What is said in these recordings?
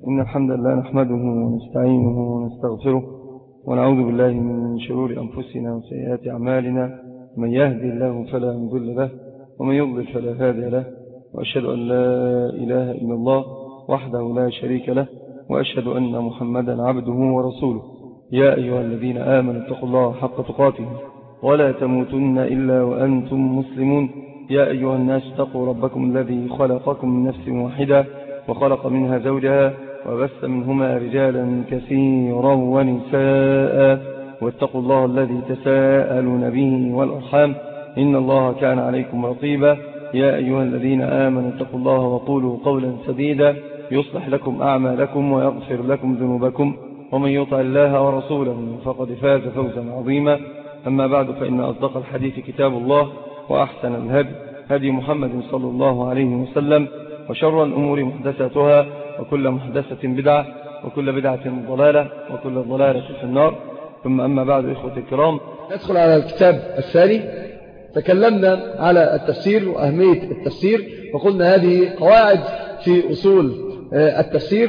إن الحمد لله نحمده ونستعينه ونستغفره ونعوذ بالله من شرور أنفسنا وسيئات أعمالنا. من يهدي الله فلا مضل له ومن يضلل فلا هادي له، وأشهد أن لا إله إلا الله وحده لا شريك له، وأشهد أن محمدا عبده ورسوله. يا أيها الذين آمنوا اتقوا الله حق تقاته ولا تموتن إلا وأنتم مسلمون. يا أيها الناس اتقوا ربكم الذي خلقكم من نفس واحدة وخلق منها زوجها وبث منهما رجالا كثيرا ونساء، واتقوا الله الذي تساءلون به والأرحام إن الله كان عليكم رقيبا. يا أيها الذين آمنوا اتقوا الله وقولوا قولا سديدا يصلح لكم أعمالكم ويغفر لكم ذنوبكم، ومن يطع الله ورسوله فقد فاز فوزا عظيما. أما بعد، فإن أصدق الحديث كتاب الله، وأحسن الهدي هدي محمد صلى الله عليه وسلم، وشر الأمور محدثاتها، وكل محدثة بدعة، وكل بدعة ضلالة، وكل ضلالة في النار. ثم أما بعد، إخوة الكرام، ندخل على الكتاب الثاني. تكلمنا على التفسير وأهمية التفسير، وقلنا هذه قواعد في أصول التفسير،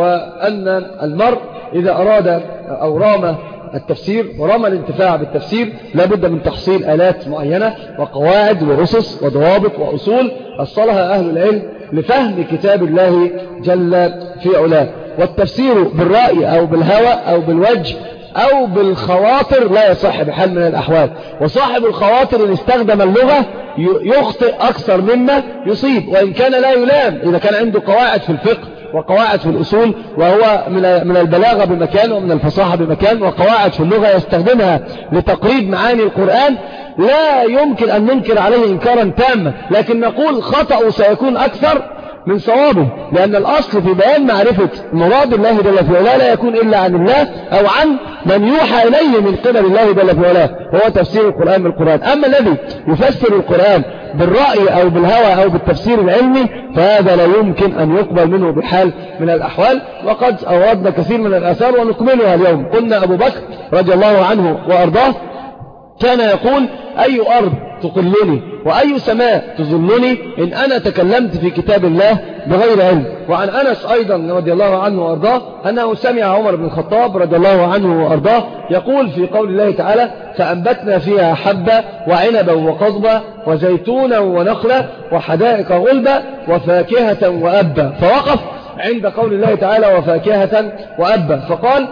وأن المرء إذا أراد أو رام التفسير ورام الانتفاع بالتفسير لابد من تحصيل آلات معينة وقواعد وأسس وضوابط وأصول أصلها أهل العلم لفهم كتاب الله جل في علاه. والتفسير بالرأي أو بالهوى أو بالوجه أو بالخواطر لا يصح بحال من الأحوال، وصاحب الخواطر إن استخدم اللغة يخطئ أكثر مما يصيب، وإن كان لا يلام إذا كان عنده قواعد في الفقه وقواعد في الأصول، وهو من البلاغة بمكان ومن الفصاحة بمكان، وقواعد في اللغة يستخدمها لتقريب معاني القرآن، لا يمكن أن ننكر عليه إنكارا تاما، لكن نقول خطأه سيكون أكثر من صوابه، لأن الأصل في بيان معرفة مراد الله جل في علاه لا يكون إلا عن الله أو عن من يوحى إليه من قبل الله جل في علاه، هو تفسير القرآن بالقرآن. أما الذي يفسر القرآن بالرأي أو بالهوى أو بالتفسير العلمي فهذا لا يمكن أن يقبل منه بحال من الأحوال. وقد أوردنا كثير من الآثار ونكملها اليوم. قلنا أبو بكر رضي الله عنه وأرضاه كان يقول: أي أرض تقلني وأي سماء تظلني إن أنا تكلمت في كتاب الله بغير علم. وعن أنس أيضا رضي الله عنه وأرضاه أنه سمع عمر بن الخطاب رضي الله عنه وأرضاه يقول في قول الله تعالى: فأنبتنا فيها حبة وعنبا وقضبا وزيتونا ونخلا وحدائق غلبا وفاكهة وأبا، فوقف عند قول الله تعالى وفاكهة وأبا فقال: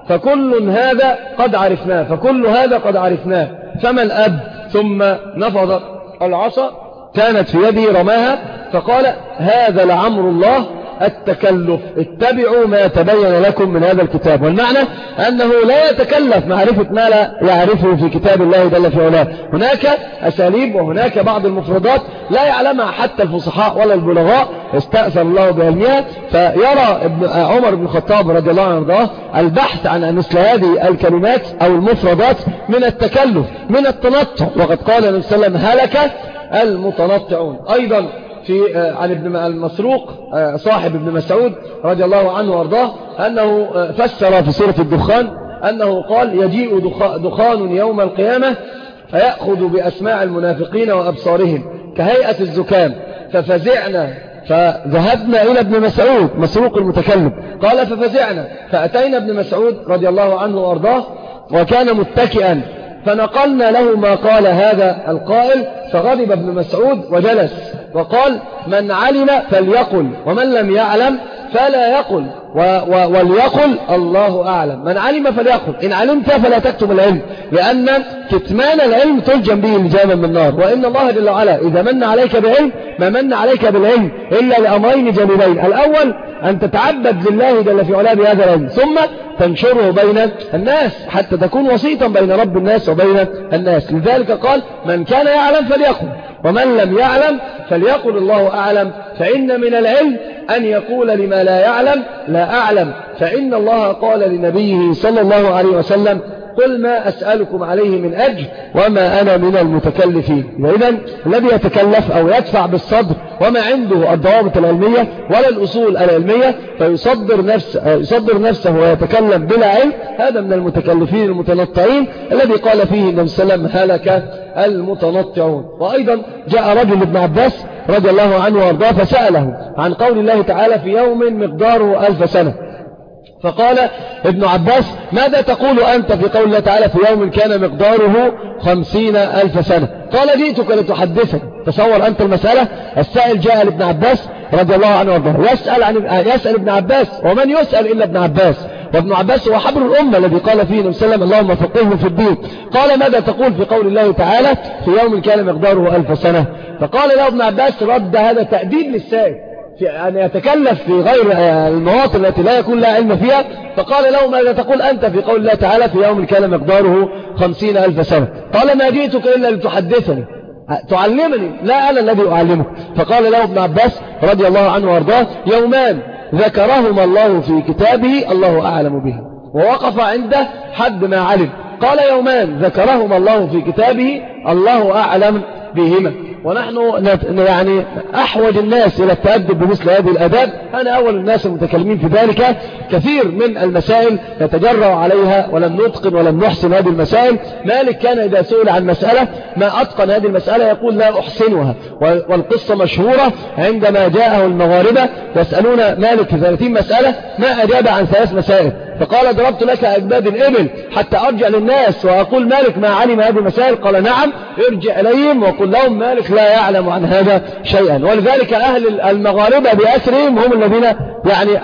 فكل هذا قد عرفناه، فما الأب؟ ثم نفض العصا كانت في يده رماها فقال: هذا لعمر الله التكلف، اتبعوا ما تبين لكم من هذا الكتاب. والمعنى أنه لا يتكلف معرفة ما لا يعرفه في كتاب الله جل في علاه. هناك أساليب وهناك بعض المفردات لا يعلمها حتى الفصحاء ولا البلغاء، استأثر الله بعلمها، فيرى عمر بن الخطاب رضي الله عنه البحث عن مثل هذه الكلمات أو المفردات من التكلف من التنطع، وقد قال النبي صلى الله عليه وسلم: هلك المتنطعون. أيضا عن ابن المسروق صاحب ابن مسعود رضي الله عنه وارضاه أنه فسر في سورة الدخان أنه قال: يجيء دخان يوم القيامة فيأخذ بأسماع المنافقين وأبصارهم كهيئة الزكام، ففزعنا فذهبنا إلى ابن مسعود مسروق المتكلم قال: ففزعنا فأتينا ابن مسعود رضي الله عنه وارضاه وكان متكئا، فنقلنا له ما قال هذا القائل، فغضب ابن مسعود وجلس وقال: من علم فليقل ومن لم يعلم فلا يقل وليقل الله أعلم. من علم فليقل، إن علمت فلا تكتم العلم، لأن كتمان العلم تلجم به لجاما من النار. وإن الله جل وعلا إذا من عليك بعلم ما من عليك بالعلم إلا لأمرين جليلين: الأول أن تتعبد لله جل في علاه بهذا العلم، ثم تنشره بين الناس حتى تكون وسيطا بين رب الناس وبين الناس. لذلك قال: من كان يعلم فليقل ومن لم يعلم فليقل الله أعلم، فإن من العلم أن يقول لما لا يعلم لا أعلم، فإن الله قال لنبيه صلى الله عليه وسلم: قل ما أسألكم عليه من أجر وما أنا من المتكلفين. وإذن الذي يتكلف أو يدفع بالصدر وما عنده الضوابط العلمية ولا الأصول العلمية فيصدر نفسه ويتكلم بلا علم، هذا من المتكلفين المتنطعين الذي قال فيه النبي صلى الله عليه وسلم: هلك المتنطعون. وأيضا جاء رجل ابن عباس رضي الله عنه وارضاه فسأله عن قول الله تعالى في يوم مقداره 1000 سنة، فقال ابن عباس: ماذا تقول أنت في قول الله تعالى في يوم كان مقداره 50,000 سنة؟ قال: جئتك لتحدثني. تصور أنت المسألة، السائل جاء لابن عباس رضي الله عنه وارضاه يسأل ابن عباس، ومن يسأل إلا ابن عباس، وابن عباس هو حبر الأمة الذي قال فيه النبي صلى الله عليه وسلم: اللهم فقهه في الدين. قال: ماذا تقول في قول الله تعالى في يوم كان مقداره 1000 سنة؟ فقال له ابن عباس: رد هذا تأديب للسائل في أن يتكلف في غير المواطن التي لا يكون لها علم فيها. فقال له: ماذا تقول أنت في قول الله تعالى في يوم كان مقداره 50,000 سنة؟ قال: ما جئتك إلا لتحدثني، تعلمني، لا أنا الذي أعلمك. فقال له ابن عباس رضي الله عنه وارضاه: يومان ذكرهما الله في كتابه الله أعلم به. ووقف عنده حد ما علم. قال: يومان ذكرهما الله في كتابه الله أعلم بهما. ونحن يعني أحوج الناس إلى التأدب بمثل هذه الآداب. أنا أول الناس المتكلمين في ذلك. كثير من المسائل نتجرأ عليها ولم نتقن ولم نحسن هذه المسائل. مالك كان إذا سئل عن مسألة ما أتقن هذه المسألة يقول: لا أحسنها. والقصة مشهورة عندما جاءه المغاربة يسألون مالك في 30 مسألة ما أجاب عن 3 مسائل، فقال: ضربت لك أجباد الإبل حتى أرجع للناس وأقول مالك ما علم هذه المسائل. قال: نعم، ارجع إليهم وقل لهم مالك لا يعلم عن هذا شيئا. ولذلك أهل المغاربة بأسرهم هم الذين يعني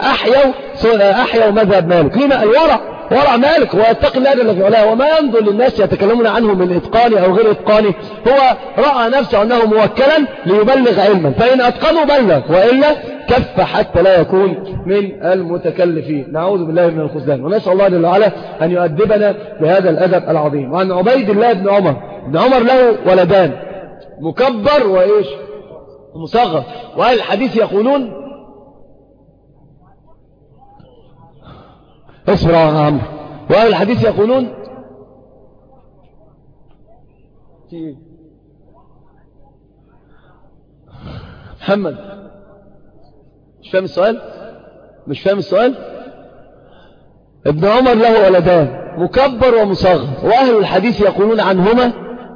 أحيوا مذهب مالك. لما؟ ورع مالك، ويتقي الله جل في علاه، وما ينظر للناس يتكلمون عنه من إتقان أو غير إتقان. هو رأى نفسه أنه موكلا ليبلغ علما، فإن أتقنوا بلغ، وإلا كف حتى لا يكون من المتكلفين. نعوذ بالله من الخذلان، ونسأل الله جل وعلا أن يؤدبنا بهذا الأدب العظيم. وعن عبيد الله بن عمر له ولدان، مكبر وإيش مصغر. وأهل الحديث يقولون اصبر يا عمرو، وأهل الحديث يقولون محمد مش فاهم السؤال. ابن عمر له ولدان، مكبر ومصغر، وأهل الحديث يقولون عنهما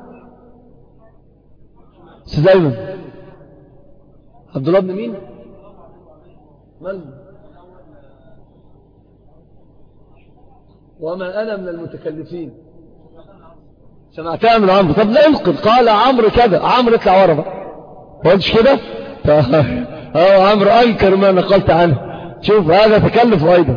سيدنا عبد الله بن مين؟ وما أنا من المتكلفين. سمعتها من عمرو. طب لا انقذ. قال عمرو كذا. عمرو اطلع ورا بقى، قلتش كده؟ عمرو أنكر ما نقلت عنه. شوف هذا تكلف أيضا.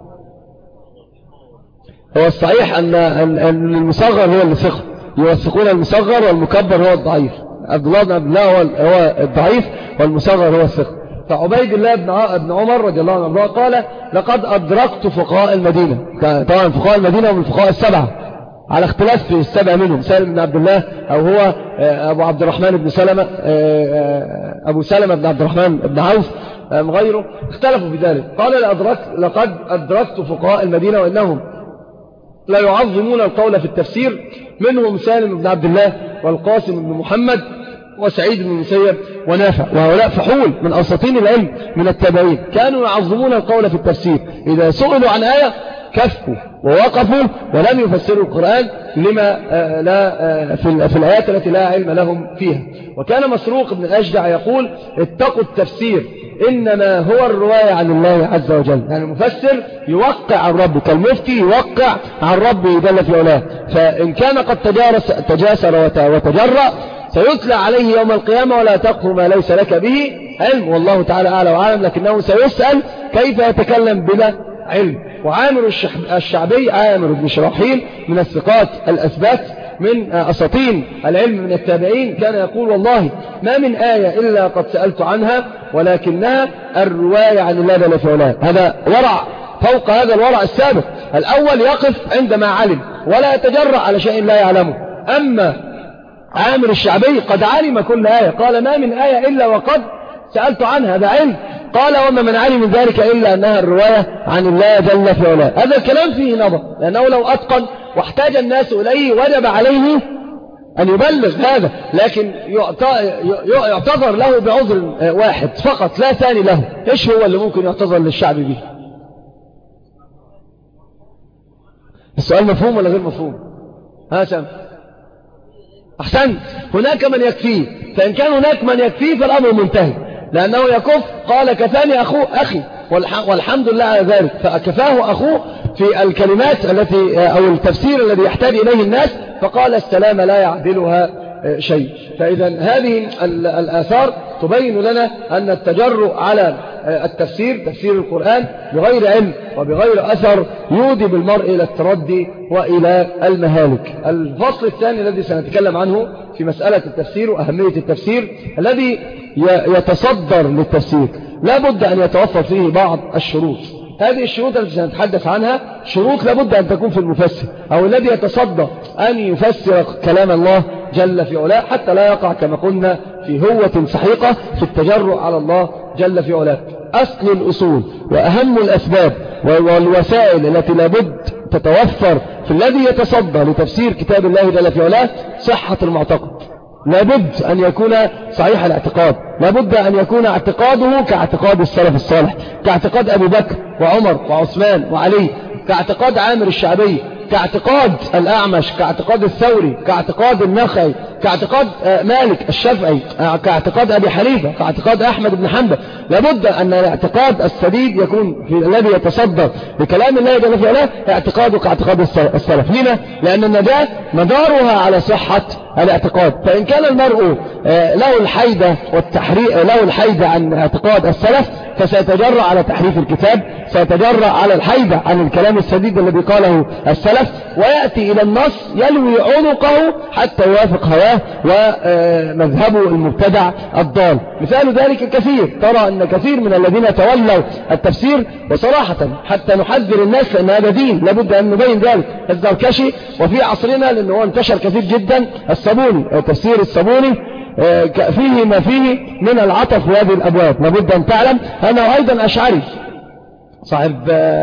هو الصحيح أن المصغر هو اللي ثقة، يوثقون المصغر، والمكبر هو الضعيف. عبد الله بن عبد الله هو الضعيف، والمصغر هو الثقة. فعبيد الله بن عمر رضي الله عنه قال: لقد أدركت فقهاء المدينة. طبعا فقهاء المدينة هم الفقهاء السبعة على اختلاف في السبع منهم، سالم بن عبد الله أو هو أبو عبد الرحمن بن سلمة، أبو سلمة بن عبد الرحمن بن عوف، غيره اختلفوا في ذلك. قال: لقد أدركت فقهاء المدينة وإنهم لا يعظمون القول في التفسير، منهم سالم بن عبد الله والقاسم بن محمد وسعيد بن المسيب ونافع، وهؤلاء فحول من أساطين العلم من التابعين، كانوا يعظمون القول في التفسير. إذا سئلوا عن آية كفوا ووقفوا ولم يفسروا القرآن لما لا في الآيات التي لا علم لهم فيها. وكان مسروق بن الأشجع يقول: اتقوا التفسير، إنما هو الرواية عن الله عز وجل. يعني المفسر يوقع عن ربه، كالمفتي يوقع عن ربه جل في علاه. فإن كان قد تجاسر وتجرأ سيتلى عليه يوم القيامة: ولا تقف ما ليس لك به علم. والله تعالى أعلى وعالم، لكنه سيسأل كيف يتكلم بلا علم. وعامر الشعبي، عامر بن شراحيل، من الثقات الأثبات من أساطين العلم من التابعين، كان يقول: والله ما من آية إلا قد سألت عنها، ولكنها الرواية عن الله جل في علاه. هذا ورع فوق هذا الورع السابق. الأول يقف عندما علم ولا يتجرأ على شيء لا يعلمه. أما عامر الشعبي قد علم كل آية، قال: ما من آية إلا وقد سألت عنها، هذا علم. قال: وما منعني من ذلك إلا أنها الرواية عن الله جل في علاه. هذا الكلام فيه نظر، لأنه لو أتقن واحتاج الناس إليه وجب عليه أن يبلغ هذا، لكن يعتذر له بعذر واحد فقط لا ثاني له. إيش هو اللي ممكن يعتذر للشعب به؟ السؤال مفهوم ولا غير مفهوم؟ ها سام أحسنت، هناك من يكفيه، فإن كان هناك من يكفيه فالأمر منتهي، لأنه يكف. قال كفاني أخي والحمد لله على ذلك، فكفاه أخوه في الكلمات التي أو التفسير الذي يحتاج إليه الناس، فقال السلام لا يعدلها شيء. فإذا هذه الآثار تبين لنا أن التجرؤ على التفسير، تفسير القرآن بغير علم وبغير أثر، يودي بالمرء إلى التردي وإلى المهالك. الفصل الثاني الذي سنتكلم عنه في مسألة التفسير وأهمية التفسير، الذي يتصدر للتفسير لابد أن يتوفر فيه بعض الشروط. هذه الشروط التي سنتحدث عنها شروط لابد أن تكون في المفسر أو الذي يتصدى أن يفسر كلام الله جل في علاه، حتى لا يقع كما قلنا في هوة سحيقة في التجرؤ على الله جل في علاه. أصل الأصول وأهم الأسباب والوسائل التي لابد تتوفر في الذي يتصدى لتفسير كتاب الله جل في علاه صحة المعتقد. لابد أن يكون صحيح الاعتقاد، لابد أن يكون اعتقاده كاعتقاد السلف الصالح، كاعتقاد أبي بكر وعمر وعثمان وعلي، كاعتقاد عامر الشعبي، كاعتقاد الأعمش، كاعتقاد الثوري، كاعتقاد النخعي، كاعتقاد مالك الشافعي، كاعتقاد أبي حنيفة، كاعتقاد أحمد بن حنبل. لابد أن الاعتقاد السديد يكون في الذي يتصدر لكلام الله جل في علاه اعتقاده كاعتقاد السلف. لما؟ لأن النجاة مدارها على صحة الاعتقاد. فإن كان المرء له الحيدة له الحيدة عن اعتقاد السلف، فسيتجرأ على تحريف الكتاب، سيتجرأ على الحيدة عن الكلام السديد الذي قاله السلف، ويأتي إلى النص يلوي عنقه حتى يوافق هواه ومذهبه المبتدع الضال. مثال ذلك كثير، ترى أن كثير من الذين تولوا التفسير، وصراحة حتى نحذر الناس لأن هذا دين لابد أن نبين ذلك، الزركشي، وفي عصرنا لأنه انتشر كثير جدا الصابوني، تفسير الصابوني فيه ما فيه من العطف في هذه الأبواب. لابد أن تعلم أنه أيضا أشعري صاحب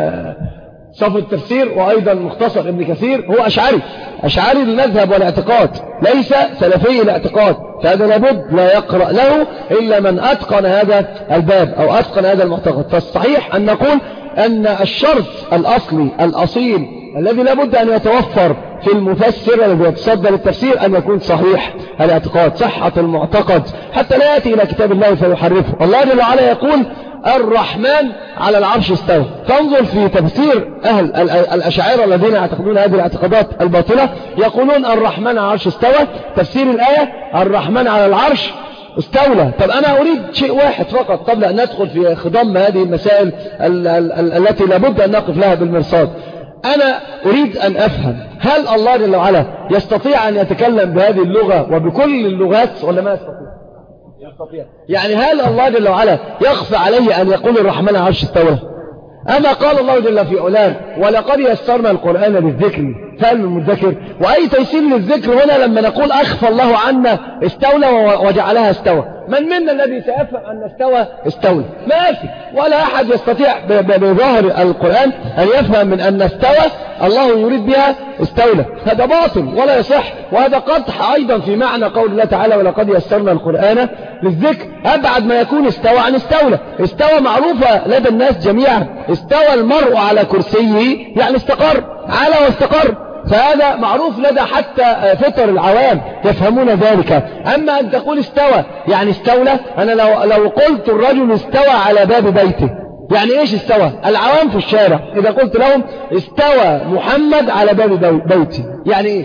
صف التفسير وأيضا مختصر ابن كثير، هو أشعري المذهب والاعتقاد، ليس سلفي الاعتقاد. فهذا لابد لا يقرأ له إلا من أتقن هذا الباب أو أتقن هذا المعتقد. فالصحيح أن نقول أن الشرط الأصلي الأصيل الذي لابد أن يتوفر في المفسر الذي يتصدى للتفسير أن يكون صحيح الاعتقاد، صحة المعتقد، حتى لا يأتي إلى كتاب الله فيحرفه. الله جل وعلا يقول الرحمن على العرش استوى. فانظر في تفسير أهل الأشاعرة الذين يعتقدون هذه الاعتقادات الباطلة، يقولون الرحمن على العرش استوى، تفسير الآية الرحمن على العرش استولى. طب أنا أريد شيء واحد فقط قبل أن ندخل في خضم هذه المسائل التي لابد أن نقف لها بالمرصاد. أنا أريد أن أفهم، هل الله جل وعلا يستطيع أن يتكلم بهذه اللغة وبكل اللغات ولا ما يستطيع؟ يعني هل الله جل وعلا يخفى عليه أن يقول الرحمن على العرش استوى؟ أما قال الله جل في علاه ولقد يسرنا القرآن للذكر فهل من مدكر؟ وأي تيسير للذكر هنا لما نقول أخفى الله عنا استولى وجعلها استوى؟ من منا الذي سيفهم أن استولى؟ ما في، ولا أحد يستطيع بظاهر القرآن أن يفهم من أن استوى الله يريد بها استولى. هذا باطل ولا يصح، وهذا قدح أيضا في معنى قول الله تعالى ولقد يسرنا القرآن للذكر. أبعد ما يكون استوى عن استولى. استوى معروفة لدى الناس جميعا، استوى المرء على كرسيه يعني استقر، على واستقر، فهذا معروف لدى حتى فطر العوام يفهمون ذلك. أما أن تقول استوى يعني استولى، أنا لو قلت الرجل استوى على باب بيته، يعني إيش استوى؟ العوام في الشارع إذا قلت لهم استوى محمد على باب بيتي، يعني إيش؟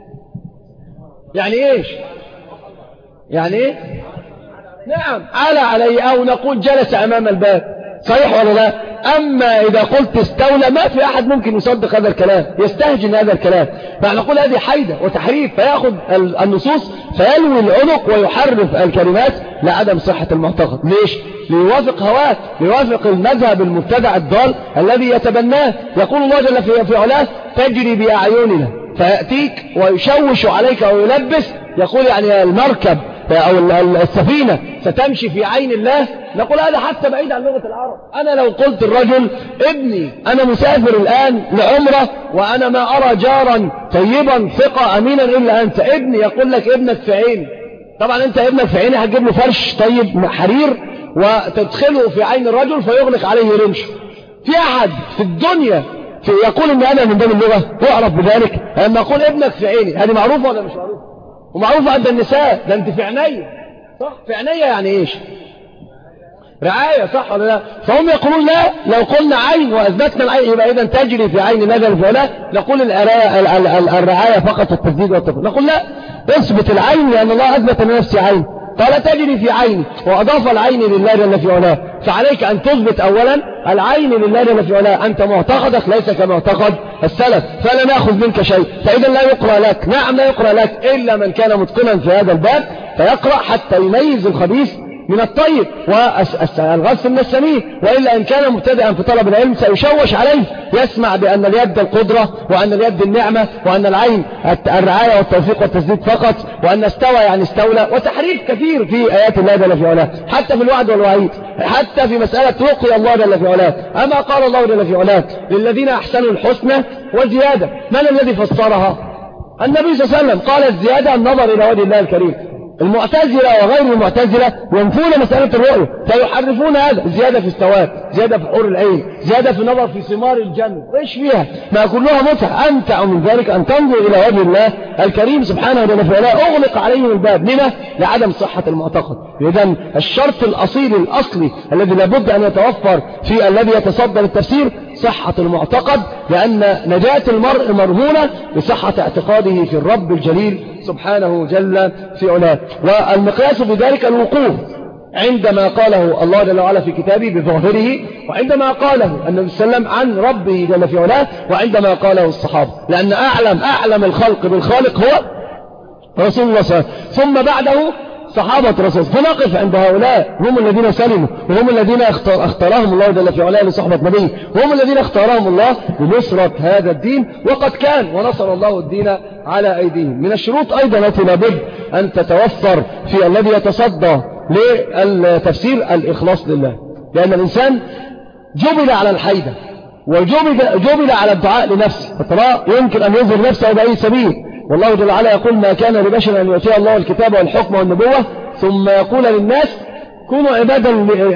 يعني إيه؟ نعم على علي، أو نقول جلس أمام الباب، صحيح ولا لا؟ أما إذا قلت استولى ما في أحد ممكن يصدق هذا الكلام، يستهجن هذا الكلام. فنقول هذه حيدة وتحريف، فيأخذ النصوص فيلوي العنق ويحرف الكلمات لعدم صحة المعتقد. ليش؟ ليوافق هواه، ليوافق المذهب المبتدع الضال الذي يتبناه. يقول الله جل في علاه تجري بأعيننا، فيأتيك ويشوش عليك ويلبس، يقول يعني المركب أو السفينة ستمشي في عين الله. نقول هذا حتى بعيد عن لغة العرب. أنا لو قلت الرجل ابني أنا مسافر الآن لعمرة وأنا ما أرى جارا طيبا ثقة أمينا إلا أنت، ابني، يقول لك ابنك في عيني. طبعا أنت ابنك في عيني هتجيب له فرش طيب حرير وتدخله في عين الرجل فيغلق عليه رمش. في أحد في الدنيا يقول إن أنا من باب اللغة يعرف بذلك؟ لما أقول ابنك في عيني، هذه معروفة ولا مش معروفة؟ ومعروف عند النساء. ده انت في عناية، صح؟ في عناية يعني ايش؟ رعاية، صح ولا لا؟ فهم يقولون لا، لو قلنا عين وأثبتنا العين يبقى إذا تجري في عين نجر فلا نقول الرعاية فقط التسديد والتفضيل. نقول لا، اثبت العين لأن الله أثبت لنفسه عين، قال تجري في عين وأضاف العين لله جل في علاه. فعليك أن تثبت أولا العين لله جل في علاه. أنت معتقدك ليس كمعتقد السلف، فلا نأخذ منك شيء. فإذا لا يقرأ لك، نعم لا يقرأ لك إلا من كان متقنا في هذا الباب فيقرأ حتى يميز الخبيث من الطيب والغث من السمين، وإلا إن كان مبتدئا في طلب العلم سيشوش عليه، يسمع بأن اليد القدرة وأن اليد النعمة وأن العين الرعاية والتوفيق والتسديد فقط، وأن استوى يعني استولى، وتحريف كثير في آيات الله جل في علاه، حتى في الوعد والوعيد، حتى في مسألة رقي الله جل في علاه. أما قال الله جل في علاه للذين أحسنوا الحسنى وزيادة، من الذي فسرها؟ النبي صلى الله عليه وسلم قال الزيادة النظر إلى وجه الله الكريم. المعتزلة وغير المعتزلة ينفون مسألة الرؤية فيحرفون هذا، زيادة في السواد، زيادة في حور العين، زيادة في نظر في ثمار الجنة، ايش فيها؟ ما كلها متع. أمتع من ذلك أن تنظر إلى وجه الله الكريم سبحانه وتعالى. أغلق عليهم الباب، لما؟ لعدم صحة المعتقد. إذن الشرط الأصيل الأصلي الذي لابد أن يتوفر في الذي يتصدر التفسير صحة المعتقد، لأن نجاة المرء مرهونة بصحة اعتقاده في الرب الجليل سبحانه جل في علاه. والمقياس بذلك الوقوف عندما قاله الله جل وعلا في كتابه بظاهره، وعندما قاله النبي صلى الله عليه وسلم عن ربه جل في علاه، وعندما قاله الصحابة، لأن أعلم الخلق بالخالق هو رسول الله صلى الله عليه وسلم، ثم بعده صحابة رسول. فنقف عند هؤلاء، هم الذين سلموا، وهم الذين اختارهم الله جل في علاه لصحبة نبيه، وهم الذين اختارهم الله لنصرة هذا الدين، وقد كان ونصر الله الدين على أيديهم. من الشروط أيضا التي لابد أن تتوفر في الذي يتصدى للتفسير الإخلاص لله، لأن الإنسان جبل على الحيدة وجبل على الدعاء لنفسه، فترى يمكن أن يظهر نفسه بأي سبيل. والله جل وعلا يقول ما كان لبشر أن يؤتيه الله الكتاب والحكم والنبوة ثم يقول للناس كونوا عبادا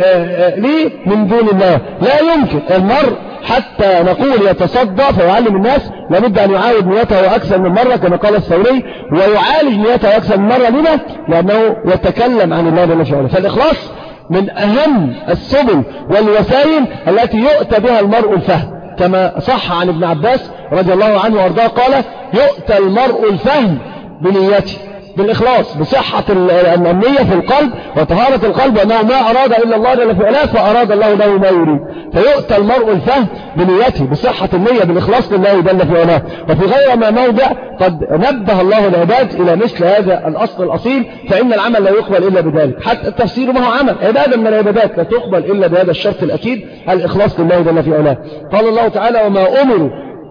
لي من دون الله. لا يمكن المرء حتى نقول يتصدى فيعلم الناس لابد أن يعاود نيته أكثر من مرة كما قال الثوري، ويعالج نيته أكثر من مرة. لما؟ لأنه يتكلم عن الله جل وعلا. فالإخلاص من أهم السبل والوسائل التي يؤتى بها المرء الفهم، كما صح عن ابن عباس رضي الله عنه وارضاه قال يؤتى المرء الفهم بنيته، بالإخلاص، بصحة النية في القلب وطهارة القلب، وأنه ما أراد إلا الله جل في علاه فأراد الله له ما يريد. فيؤتى المرء الفهم بنيته، بصحة النية، بالإخلاص لله جل في علاه. وفي غير ما موضع قد نبه الله العباد إلى مثل هذا الأصل الأصيل، فإن العمل لا يقبل إلا بذلك. حتى التفسير ما هو عمل، عبادة من العبادات لا تقبل إلا بهذا الشرط الأكيد، الإخلاص لله جل في علاه. قال الله تعالى وما أمروا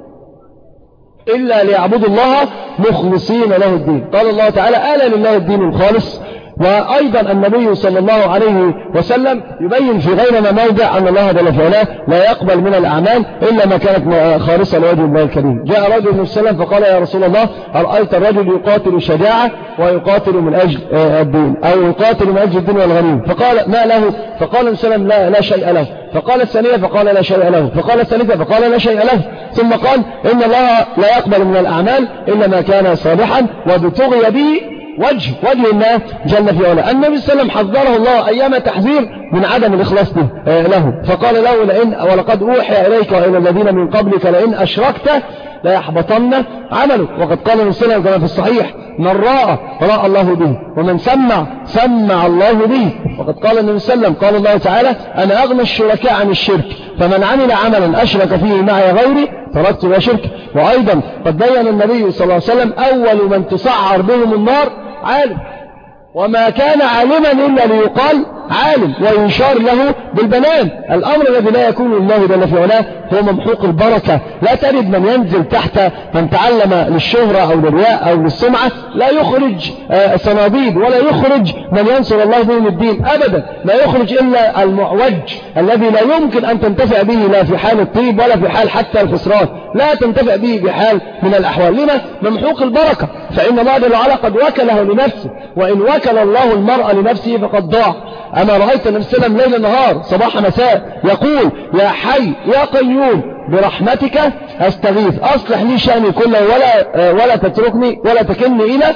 إلا ليعبدوا الله مخلصين له الدين. قال الله تعالى ألا لله الدين الخالص. وأيضا النبي صلى الله عليه وسلم يبين في غير ما موضع أن الله جل في علاه لا يقبل من الأعمال إلا ما كانت خالصة لوجه الله الكريم. جاء رجل من السلام فقال يا رسول الله أرأيت الرجل يقاتل شجاعة ويقاتل من أجل الدين، أو يقاتل من أجل الدين والغنيم، فقال ما له؟ فقال السلام لا شيء له. فقال الثانية فقال لا شيء له. فقال الثالثة فقال لا شيء له. ثم قال إن الله لا يقبل من الأعمال إلا ما كان صالحا وابتغي به وجه الله جل في علاه. النبي صلى الله عليه وسلم حذره الله أيام تحذير من عدم الإخلاص له، فقال له ولقد أوحي إليك وإلى الذين من قبلك لئن أشركت لا يحبطن عملك. وقد قال النبي صلى الله عليه وسلم كما في الصحيح من راى الله به، ومن سمع الله به. وقد قال النبي صلى الله عليه وسلم قال الله تعالى أنا أغنى الشركاء عن الشرك فمن عمل عملا أشرك فيه معي غيري تركت وشرك. وأيضا قد بين النبي صلى الله عليه وسلم أول من تسعر بهم النار عالم، وما كان عالما إلا ليقال عالم ويشار له بالبنان. الأمر الذي لا يكون لله جل في علاه هو ممحوق البركة. لا تجد من ينزل تحت من تعلم للشهرة أو للرياء أو للسمعة لا يخرج صناديد ولا يخرج من ينصر الله بهم الدين أبدا. لا يخرج إلا المعوج الذي لا يمكن أن تنتفع به لا في حال الطيب ولا في حال حتى الخسران، لا تنتفع به بحال من الأحوال. لما؟ ممحوق البركة. فإن الله جل وعلا قد وكله لنفسه، وإن وكل الله المرء لنفسه فقد ضاع. أما رأيت النبي صلى الله عليه وسلم ليل نهار صباح مساء يقول يا حي يا قيوم برحمتك أستغيث أصلح لي شأني كله ولا تتركني ولا تكلني إلى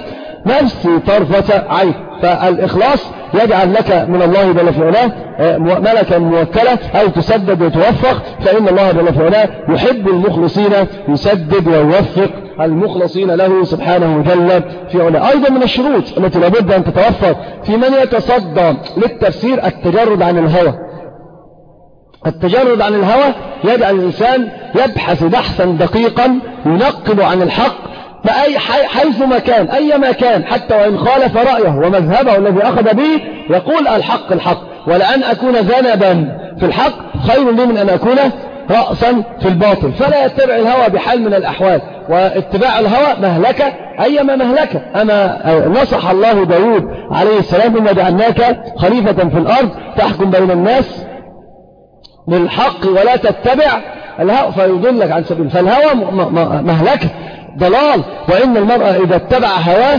نفسي طرفة عين. فالإخلاص يجعل لك من الله جل في علاه ملكا موكلة أو تسدد وتوفق، فإن الله جل في علاه يحب المخلصين، يسدد ويوفق المخلصين له سبحانه جل في علاه. أيضا من الشروط التي لابد أن تتوفر في من يتصدى للتفسير التجرد عن الهوى. التجرد عن الهوى يجعل الإنسان يبحث بحثا دقيقا ينقب عن الحق حيثما كان أيما كان، حتى وإن خالف رأيه ومذهبه الذي أخذ به يقول الحق الحق، ولأن أكون ذنبا في الحق خير لي من أن أكون رأسا في الباطل. فلا يتبع الهوى بحال من الأحوال، واتباع الهوى مهلكة أيما مهلكة. أما نصح الله داود عليه السلام إن جعلناك خليفة في الأرض تحكم بين الناس بالحق ولا تتبع الهوى فيضلك عن سبيل. فالهوى مهلكة ضلال، وإن المرأة إذا اتبع هواه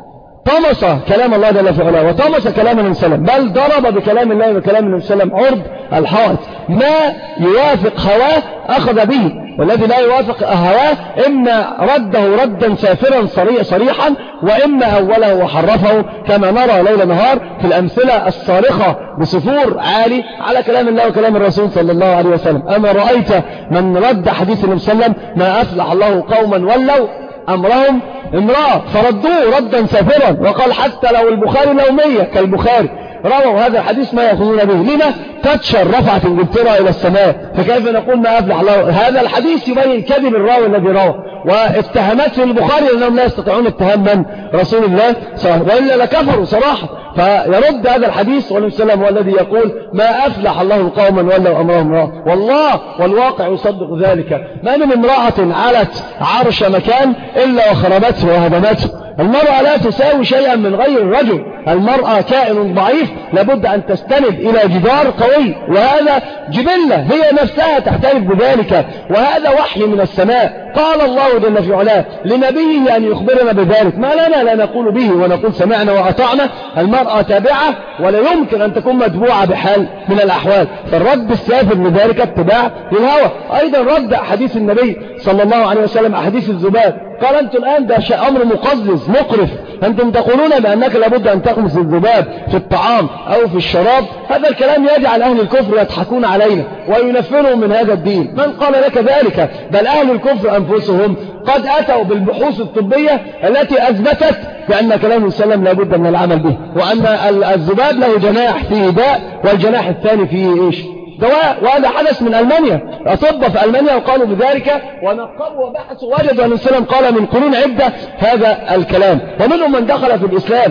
طمس كلام الله جل في علاه وطمس كلام النبي صلى الله عليه وسلم، بل ضرب بكلام الله وكلام النبي صلى الله عليه وسلم عرض الحائط. ما يوافق هواه أخذ به، والذي لا يوافق هواه إما رده ردا سافرا صريحا، وإما أوله وحرفه كما نرى ليل نهار في الأمثلة الصارخة بصفور عالي على كلام الله وكلام الرسول صلى الله عليه وسلم. أما رأيت من رد حديث النبي صلى الله عليه وسلم ما أفلح الله قوما ولوا أمرهم امرأة فردوه ردا سافرا، وقال حتى لو البخاري لو 100 كالبخاري رووا هذا الحديث ما يأخذون به. لما؟ تتشر رفعت انجلترا إلى السماء، فكيف نقول ما أفلح الله؟ هذا الحديث يبين كذب الراوي الذي روى واتهامات في البخاري لأنهم لا يستطيعون اتهام من رسول الله صلى الله عليه وسلم، وإلا لكفروا صراحة. فيرد هذا الحديث والنبي صلى الله عليه وسلم هو الذي يقول ما أفلح الله قوما ولوا أمرهم امرأة، والله والواقع يصدق ذلك. ما من امرأة علت عرش مكان إلا وخربته وهدمته. المرأة لا تساوي شيئا من غير الرجل، المرأة كائن ضعيف لابد أن تستند إلى جدار قوي، وهذا جبلة هي نفسها تعترف بذلك، وهذا وحي من السماء. قال الله جل في علاه لنبيه أن يخبرنا بذلك، ما لنا لا نقول به ونقول سمعنا وأطعنا. المرأة تابعة ولا يمكن أن تكون متبوعة بحال من الأحوال، فالرد السافر لذلك اتباع للهوى. أيضا رد أحاديث النبي صلى الله عليه وسلم أحاديث الذباب، قال أنتم الآن ده أمر مقزز مقرف، أنتم تقولون بأنك لابد أن تغمس الذباب في الطعام أو في الشراب. هذا الكلام يجعل أهل الكفر يضحكون علينا وينفرهم من هذا الدين. من قال لك ذلك؟ بل أهل الكفر أنفسهم قد أتوا بالبحوث الطبية التي أثبتت بأن كلام النبي صلى الله عليه وسلم لابد من العمل به، وأن الذباب له جناح فيه داء والجناح الثاني فيه إيش؟ دواء. وهذا حدث من ألمانيا، أطباء في ألمانيا وقالوا بذلك ونقبوا وبحثوا وجدوا أن السلام قال من قرون عدة هذا الكلام، ومنهم من دخل في الإسلام.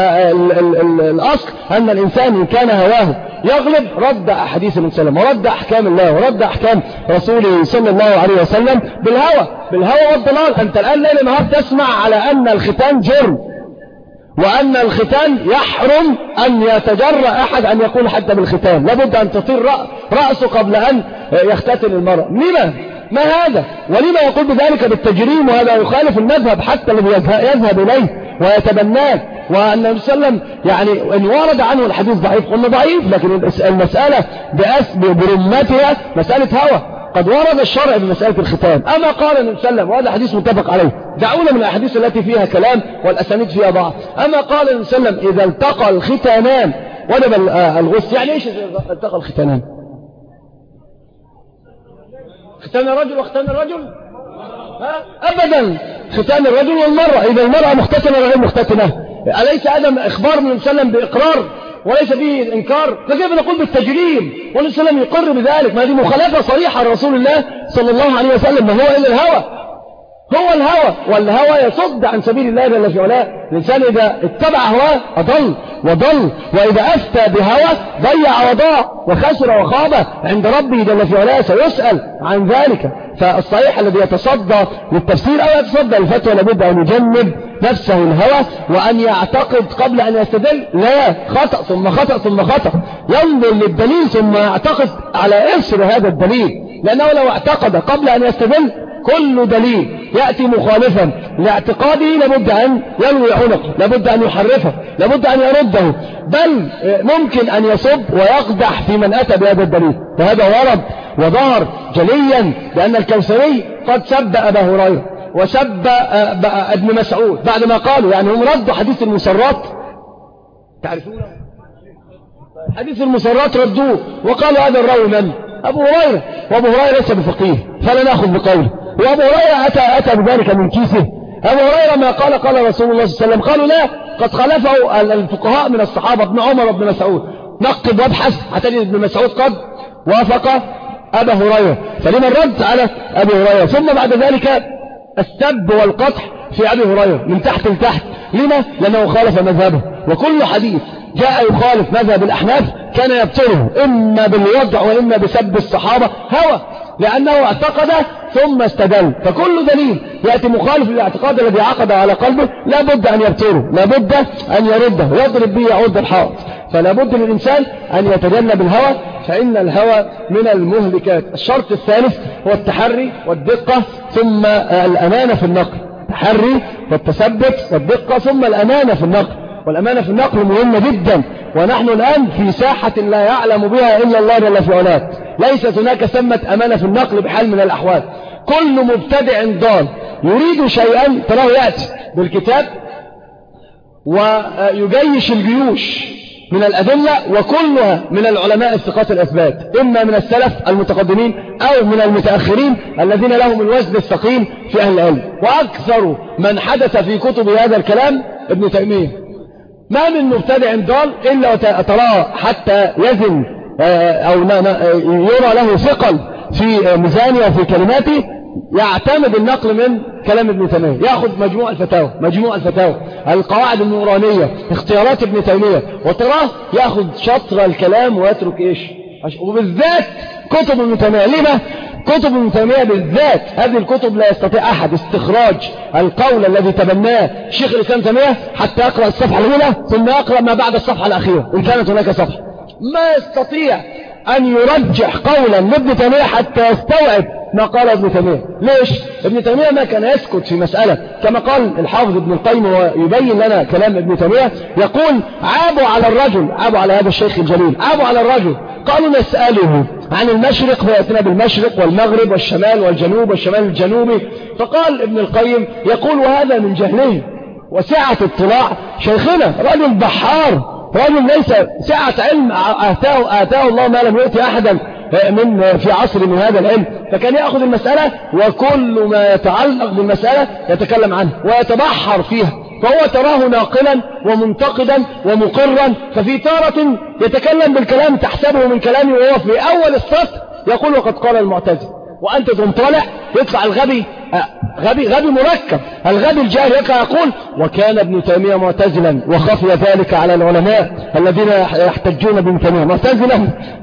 فالأصل أن الإنسان إن كان هواه يغلب رد أحاديث النبي صلى الله عليه وسلم ورد أحكام الله ورد أحكام رسوله صلى الله عليه وسلم بالهوى والضلال. أنت الآن ليل نهار تسمع على أن الختان جرم، وأن الختان يحرم أن يتجرأ أحد أن يقول حتى بالختان لابد أن تطير رأسه قبل أن يختتن المرأة. لما؟ ما هذا؟ ولما يقول بذلك بالتجريم؟ وهذا يخالف المذهب حتى الذي يذهب إليه ويتبناه. وأن النبي صلى الله عليه وسلم يعني إن ورد عنه الحديث ضعيف قلنا ضعيف، لكن المسألة برمتها مسألة هوى. قد ورد الشرع بمسألة الختان. أما قال النبي صلى الله عليه وسلم وهذا حديث متفق عليه، دعونا من الأحاديث التي فيها كلام والأسانيد فيها ضعف. أما قال النبي صلى الله عليه وسلم إذا التقى الختانان وجب الغسل. يعني إيش إذا التقى الختانان؟ ختان الرجل وختان الرجل؟ أبدا، ختان الرجل والمرأة. إذا المرأة مختتنة وغير مختتنة، أليس هذا إخبار من النبي صلى الله عليه وسلم بإقرار وليس فيه إنكار؟ فكيف نقول بالتجريم والنبي صلى الله عليه وسلم يقر بذلك؟ ما هذه مخالفة صريحة لرسول الله صلى الله عليه وسلم. ما هو إلا الهوى، هو الهوى، والهوى يصد عن سبيل الله جل في علاه. الإنسان إذا اتبع هواه أضل وضل، وإذا أفتى بهوى ضيع وضاع وخسر وخاب عند ربه جل في علاه، سيسأل عن ذلك. فالصحيح الذي يتصدى للتفسير أو يتصدى للفتوى لابد أن يجنب نفسه الهوى، وأن يعتقد قبل أن يستدل لا، خطأ ثم خطأ ثم خطأ، ينظر للدليل ثم يعتقد على إثر هذا الدليل، لأنه لو اعتقد قبل أن يستدل كل دليل يأتي مخالفا لاعتقاده لابد أن يلوي عنقه، لابد أن يحرفه، لابد أن يرده، بل ممكن أن يصب ويقدح في من أتى بهذا الدليل. فهذا ورد وظهر جليا بأن الكوثري قد سب أبا هريرة، وسب ابن مسعود بعد ما قالوا، يعني هم ردوا حديث المسرات، تعرفون حديث المسرات ردوه وقالوا هذا الراوي من؟ أبو هريرة، وأبو هريرة ليس بفقيه فلا نأخذ بقوله، وأبو هريرة أتى بذلك من كيسه. أبو هريرة ما قال رسول الله صلى الله عليه وسلم، قالوا لا، قد خالفه الفقهاء من الصحابة ابن عمر وابن مسعود، نقب وابحث هتجد ابن مسعود قد وافق أبا هريرة، فلما الرد على أبي هريرة؟ ثم بعد ذلك السب والقطح في أبي هريرة من تحت لتحت. لما؟ لأنه خالف مذهبه، وكل حديث جاء يخالف مذهب الأحناف كان يبطله إما بالوضع وإما بسب الصحابة هوى، لأنه اعتقد ثم استدل، فكل دليل يأتي مخالف للاعتقاد الذي عقد على قلبه لا بد أن يبطله، لا بد أن يرده، يضرب به يعود الحائط. فلا بد للإنسان أن يتجنب الهوى، فإن الهوى من المهلكات. الشرط الثالث هو التحري والدقة ثم الأمانة في النقل، التحري والتثبت والدقة ثم الأمانة في النقل. والأمانة في النقل مهمة جدا، ونحن الآن في ساحة لا يعلم بها إلا الله جل في علاه، ليست هناك ثمة أمانة في النقل بحال من الأحوال. كل مبتدع ضال يريد شيئا تراه يأتي بالكتاب ويجيش الجيوش من الأدلة، وكلها من العلماء الثقات الأثبات، إما من السلف المتقدمين أو من المتأخرين الذين لهم الوزن الثقيل في أهل العلم. وأكثر من حدث في كتب هذا الكلام ابن تيمية. ما من مبتدع ضال إلا تراه حتى يزن أو يرى له ثقل في ميزانه وفي كلماته يعتمد النقل من كلام ابن تيمية، يأخذ مجموع الفتاوى، القواعد النورانية، اختيارات ابن تيمية، وتراه يأخذ شطر الكلام ويترك إيش؟ وبالذات كتب ابن تيمية. لما؟ كتب ابن تيمية بالذات هذه الكتب لا يستطيع أحد استخراج القول الذي تبناه شيخ الإسلام تيمية حتى يقرأ الصفحة الأولى ثم يقرأ ما بعد الصفحة الأخيرة إن كانت هناك صفحة، ما يستطيع أن يرجح قولا لابن تيمية حتى يستوعب ما قال ابن تيمية. ليش؟ ابن تيمية ما كان يسكت في مسألة، كما قال الحافظ ابن القيم ويبين لنا كلام ابن تيمية، يقول عابوا على الرجل، عابوا على هذا الشيخ الجليل، عابوا على الرجل، قالوا نسأله عن المشرق فيأتنا بالمشرق والمغرب والشمال والجنوب والشمال الجنوبي، فقال ابن القيم يقول وهذا من جهله وسعة اطلاع شيخنا، رجل بحار، رجل ليس سعة علم آتاه الله ما لم يؤتي أحدا في عصر من هذا العلم، فكان يأخذ المسألة وكل ما يتعلق بالمسألة يتكلم عنه ويتبحر فيها، فهو تراه ناقلا ومنتقدا ومقرا، ففي تارة يتكلم بالكلام تحسبه من كلامه وهو في أول السطر يقول وقد قال المعتزلة، وأنت تطلع يطلع الغبي غبي مركب، الغبي الجاهل يقول وكان ابن تيمية معتزلا وخفي ذلك على العلماء الذين يحتجون بابن تيمية. معتزلا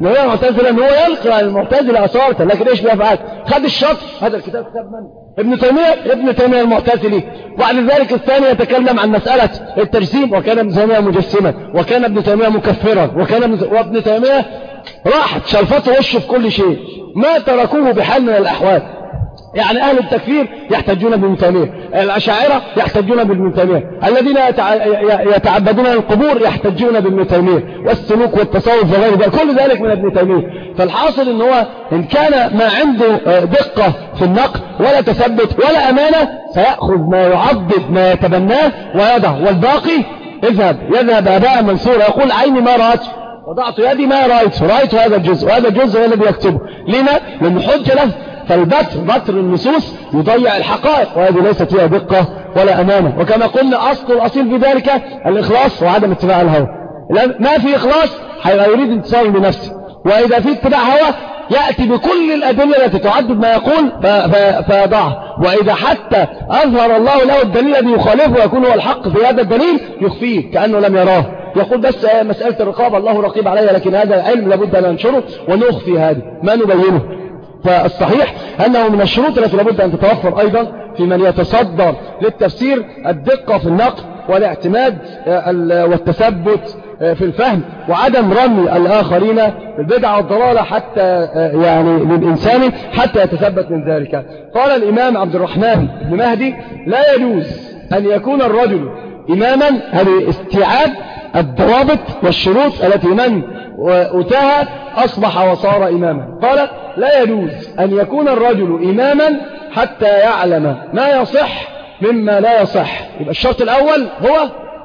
هو يلقى المعتزلة أصالة، لكن ايش بيفعل؟ خد الشط، هذا الكتاب كتاب من ابن تيمية المعتزلي. وبعد ذلك الثاني يتكلم عن مسألة التجسيم، وكان ابن تيمية مجسما، وكان ابن تيمية مكفرا، وابن تيمية راحت شلفته وشه في كل شيء، ما تركوه بحال من الأحوال. يعني أهل التكفير يحتجون بابن تيمية، الأشاعرة يحتجون بابن تيمية، الذين يتعبدون القبور يحتجون بابن تيمية، والسلوك والتصوف وغير ذلك، كل ذلك من ابن تيمية. فالحاصل إن هو إن كان ما عنده دقة في النقل ولا تثبت ولا أمانة سيأخذ ما يعضد ما يتبناه ويضع، والباقي يذهب أباء منصورا يقول عيني ما رأت وضعت يدي ما رأيت هذا الجزء، وهذا الجزء هو الذي يكتبه. لما؟ لأن حجة له. فالبتر النصوص يضيع الحقائق، وهذه ليست فيها دقة ولا أمانة. وكما قلنا أصل الأصيل في ذلك الإخلاص وعدم اتباع الهوى. ما في إخلاص يريد انتصار بنفسه، وإذا في اتباع هوى يأتي بكل الأدلة التي تعدد ما يقول فيضعها، وإذا حتى أظهر الله له الدليل الذي يخالفه ويكون هو الحق في هذا الدليل يخفيه كأنه لم يراه، يقول بس مسألة الرقابة الله رقيب عليها، لكن هذا العلم لابد أن ننشره ونخفي هذه ما نبينه. فالصحيح أنه من الشروط التي لابد أن تتوفر أيضا في من يتصدر للتفسير الدقة في النقل والاعتماد والتثبت في الفهم، وعدم رمي الآخرين بالبدع والضلالة حتى يعني للإنسان حتى يتثبت من ذلك. قال الإمام عبد الرحمن بن مهدي لا يجوز أن يكون الرجل إماما، هذه استيعاب الضوابط والشروط التي من أتاها أصبح وصار إماما. قال لا يجوز أن يكون الرجل إماما حتى يعلم ما يصح مما لا يصح. يبقى الشرط الأول هو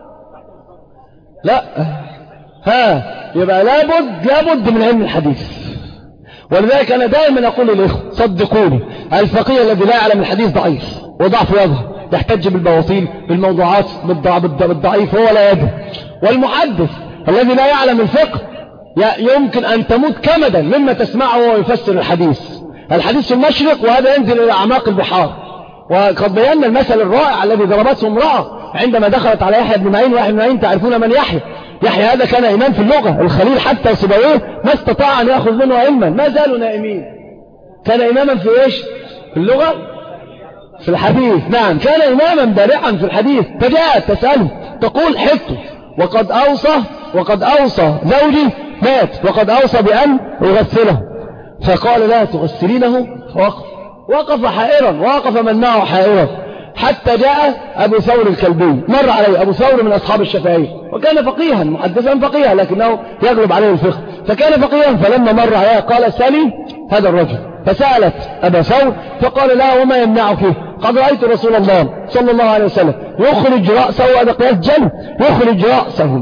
يبقى لابد من علم الحديث. ولذلك أنا دائما أقول للإخوة صدقوني، الفقيه الذي لا يعلم الحديث ضعيف وضعف يظهر، يحتج بالبواطيل بالموضوعات بالضعيف هو لا يدري. والمحدث الذي لا يعلم الفقه يمكن أن تموت كمدا مما تسمعه وهو يفسر الحديث في المشرق وهذا ينزل إلى أعماق البحار. وقد بينا المثل الرائع الذي ضربته امرأة عندما دخلت على يحيى بن معين. ويحيى بن معين تعرفون من يحيى هذا كان إمام في اللغة، الخليل حتى سيبويه ما استطاع أن يأخذ منه علما، ما زالوا نائمين. كان إماما في إيش؟ في اللغة، في الحديث. نعم، كان إماما بارعا في الحديث. فجاءت تسأله تقول حفظه وقد أوصى زوجي مات وقد أوصى بأن أغسله، فقال لا تغسلينه. وقف حائرا، ووقف من معه حائرا، حتى جاء أبو ثور الكلبي. مر عليه أبو ثور من أصحاب الشافعي، وكان فقيها محدثا فقيها لكنه يغلب عليه الفقه، فكان فقيها. فلما مر عليه قال سلي هذا الرجل. فسألت أبا ثور فقال لا وما يمنعك؟ قد رأيت رسول الله صلى الله عليه وسلم يخرج رأسه، هذا قياس جل، يخرج رأسه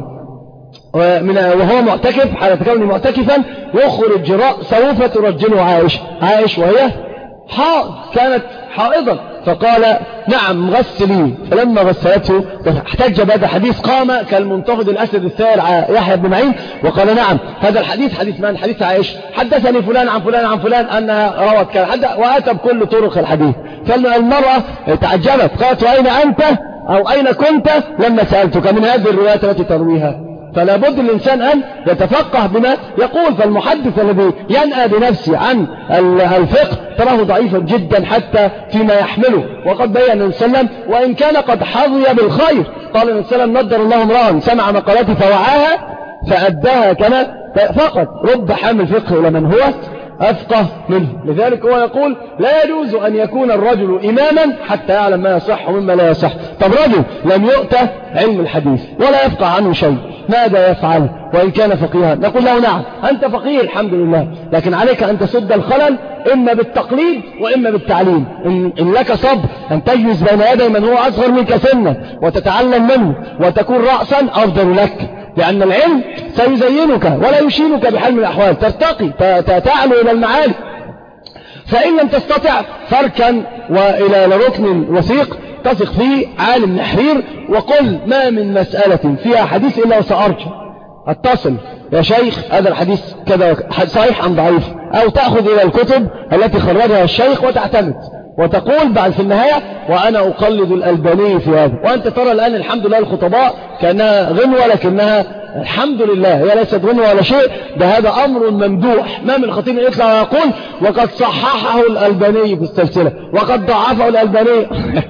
وهو معتكف، حال كونه معتكفا يخرج رأسه فترجله عائش وهي كانت حائضا. فقال نعم غسلي. فلما غسلته احتج بهذا الحديث قام كالمنتفض الأسد الثائر يحيى بن معين وقال نعم هذا الحديث حديث من؟ حديث عائشة. حدثني فلان عن فلان عن فلان أنها روت كذا، وأتى بكل طرق الحديث. فالمرأة تعجبت قالت وأين أنت أو أين كنت لما سألتك من هذه الروايات التي ترويها؟ فلا بد الإنسان أن يتفقه بما يقول. فالمحدث الذي ينأى بنفسه عن الفقه تراه ضعيفا جدا حتى فيما يحمله. وقد بيّن النبي صلى الله عليه وسلم وإن كان قد حظي بالخير، قال النبي صلى الله عليه وسلم نضر الله امرأ سمع مقالاتي فوعاها فأداها كما فقط. رب حامل فقه إلى من هو أفقه منه. لذلك هو يقول لا يجوز أن يكون الرجل إماما حتى يعلم ما يصح ومما لا يصح. طب رجل لم يؤتى علم الحديث ولا يفقه عنه شيء، ماذا يفعل وإن كان فقيها؟ نقول له نعم أنت فقيه الحمد لله، لكن عليك أن تسد الخلل إما بالتقليد وإما بالتعليم. إن لك صبر أن تجلس بين يدي من هو أصغر منك سنا وتتعلم منه وتكون رأسا أفضل لك، لأن العلم سيزينك ولا يشينك بحال من الأحوال، ترتقي تعلو إلى المعالي. فإن لم تستطع فاركن وإلى ركن وثيق تثق فيه عالم نحرير وقل ما من مسألة فيها حديث إلا وسأرجع اتصل يا شيخ هذا الحديث كذا صحيح أم ضعيف، أو تأخذ إلى الكتب التي خرجها الشيخ وتعتمد وتقول بعد في النهاية وأنا أقلد الألباني في هذا. وأنت ترى الآن الحمد لله الخطباء كأنها غنوة، لكنها الحمد لله هي ليست غنوة ولا شيء، ده هذا أمر ممدوح. ما من خطيب يطلع ويقول وقد صححه الألباني في السلسلة وقد ضعفه الألباني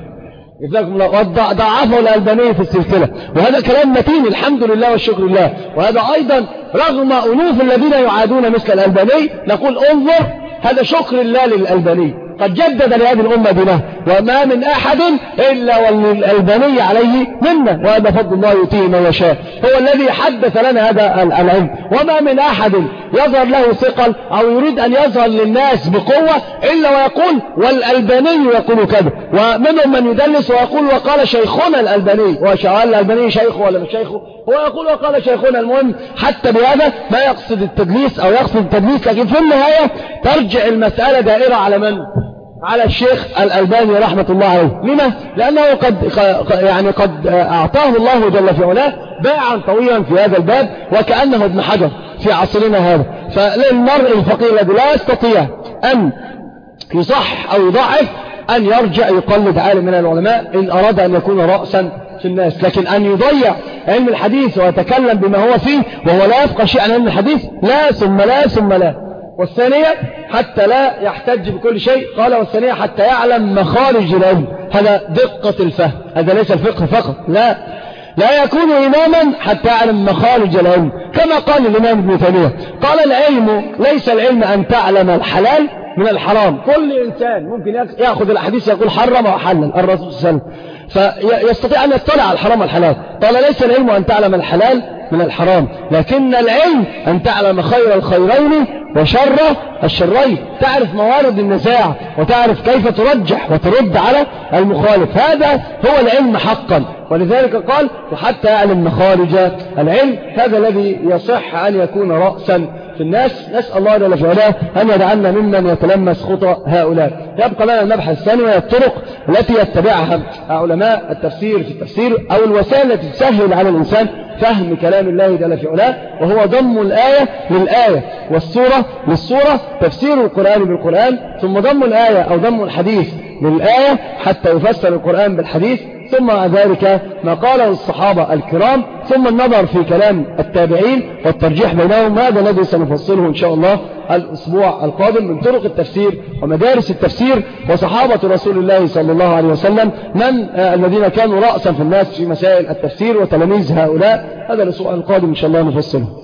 ضعفه الألباني في السلسلة، وهذا كلام متين الحمد لله والشكر لله. وهذا أيضا رغم ألوف الذين يعادون مثل الألباني نقول انظر هذا شكر الله للألباني، قد جدد لهذه الأمة دينها، وما من أحد إلا والألباني عليه منا، وهذا فضل الله يؤتيه من يشاء. هو الذي حدث لنا هذا العلم، وما من أحد يظهر له ثقل أو يريد أن يظهر للناس بقوة إلا ويقول والألباني يقول كذا. ومنهم من يدلس ويقول وقال شيخنا الألباني، وشعال الألباني شيخه ولا مش شيخه، هو يقول وقال شيخنا. المهم حتى بهذا ما يقصد التدليس أو يقصد التدليس، لكن في النهاية ترجع المسألة دائرة على من؟ على الشيخ الألباني رحمة الله عليه. لما؟ لأنه قد أعطاه الله جل في علاه باعا طويلا في هذا الباب، وكأنه ابن حجر في عصرنا هذا. فللمرء الفقير الذي لا يستطيع أن يصح أو يضعف أن يرجع يقلد عالم من العلماء إن أراد أن يكون رأسا في الناس. لكن أن يضيع علم الحديث ويتكلم بما هو فيه وهو لا يفقه شيء عن علم الحديث، لا ثم لا ثم لا. والثانية حتى لا يحتج بكل شيء، قال والثانية حتى يعلم مخارج العلم. هذا دقة الفهم، هذا ليس الفقه فقط، لا يكون إماما حتى يعلم مخارج العلم. كما قال الإمام ابن تيمية قال العلم ليس العلم أن تعلم الحلال من الحرام. كل إنسان ممكن يأخذ الحديث يقول حرم وحلل الرسول صلى الله عليه وسلم، فيستطيع أن يطلع على الحرام والحلال. قال ليس العلم أن تعلم الحلال من الحرام، لكن العلم أن تعلم خير الخيرين وشر الشرين، تعرف موارد النزاع وتعرف كيف ترجح وترد على المخالف، هذا هو العلم حقا. ولذلك قال وحتى يعلم مخارج العلم، هذا الذي يصح أن يكون رأسا في الناس. نسأل الله جل وعلا أن يجعلنا ممن يتلمس خطى هؤلاء. يبقى لنا المبحث الثاني وهي الطرق التي يتبعها علماء التفسير في التفسير، أو الوسائل التي تسهل على الإنسان فهم كلام الله جل في علاه، وهو ضم الآية للآية والسورة للسورة، تفسير القرآن بالقرآن، ثم ضم الآية أو ضم الحديث للآية حتى يفسر القرآن بالحديث، ثم مع ذلك ما قاله الصحابة الكرام، ثم النظر في كلام التابعين والترجيح بينهم. هذا الذي سنفصله إن شاء الله الأسبوع القادم من طرق التفسير ومدارس التفسير وصحابة رسول الله صلى الله عليه وسلم، من الذين كانوا رأسا في الناس في مسائل التفسير وتلاميذ هؤلاء. هذا الأسبوع القادم إن شاء الله نفصله.